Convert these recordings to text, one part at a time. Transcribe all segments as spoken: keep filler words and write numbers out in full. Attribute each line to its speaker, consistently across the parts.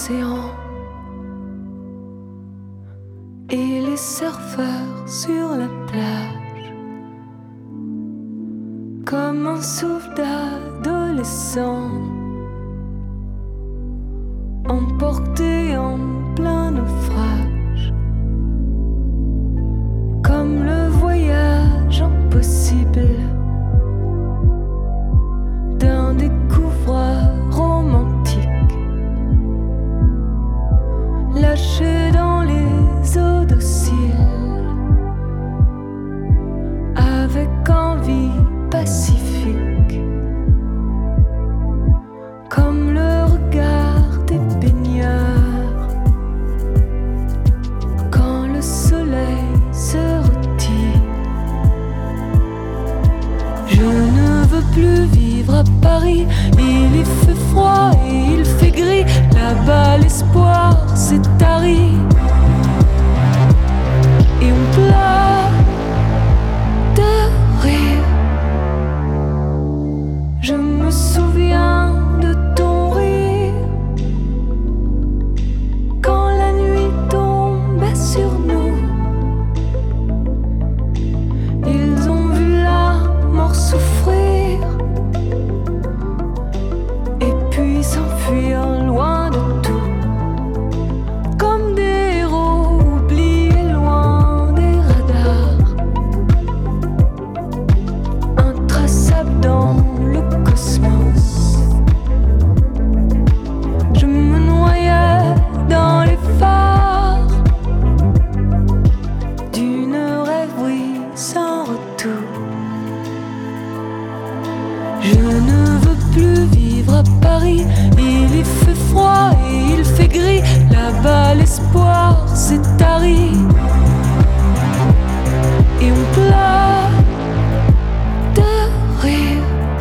Speaker 1: l'océan et les surfeurs sur la plage, comme un souffle d'adolescent, emporté en plein naufrage, comme le voyage impossible d'un découvreur romantique, lâché dans les eaux dociles, avec envie pacifique, comme le regard des baigneurs quand le soleil se retire. Je ne veux plus vivre à Paris, il y fait froid et il fait gris, là-bas l'espoir s'est tari et on pleure de rire. Je me souviens de ton rire quand la nuit tombait sur nous. Ils ont vu la mort souffrir et puis s'enfuir loin de tout, comme des héros oubliés loin des radars, intraçables dans le cosmos. Je me noyais dans les phares d'une rêverie sans retour. Je ne veux plus vivre à Paris, il y fait froid et il fait gris, là-bas l'espoir s'est tari et on pleure de rire.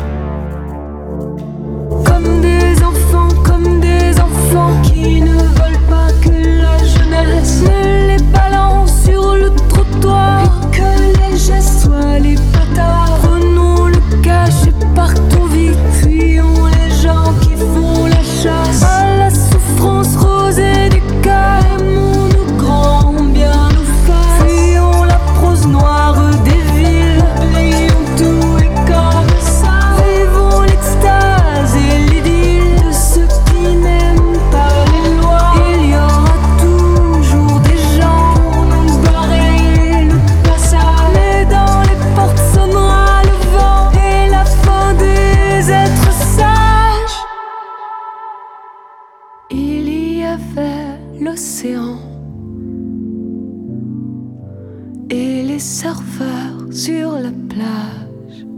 Speaker 1: Comme des enfants, comme des enfants qui ne veulent pas que la jeunesse ne les balance sur le trottoir et que les gestes soient les bâtards. Prenons le cash et partons vite, fuyons les gens qui font la chasse à la souffrance rosée du cœur. Aimons-nous grand, bien nous face, fuyons la prose noire des villes, oublions tout et comme ça, vivons l'extase et l'idylle de ceux qui n'aiment pas les lois. Il y aura toujours des gens non barrés, le passage, mais dans les portes sonnera le vent et la fin des êtres sages. Il y avait l'océan et les surfeurs sur la plage,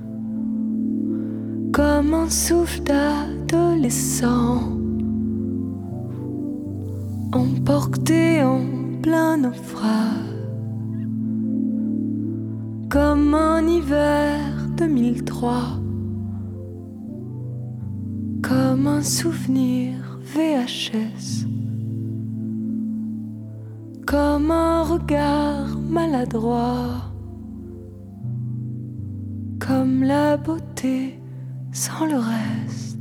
Speaker 1: comme un souffle d'adolescent, emporté en plein naufrage, comme un hiver deux mille trois, comme un souvenir V H S, comme un regard maladroit, comme la beauté sans le reste.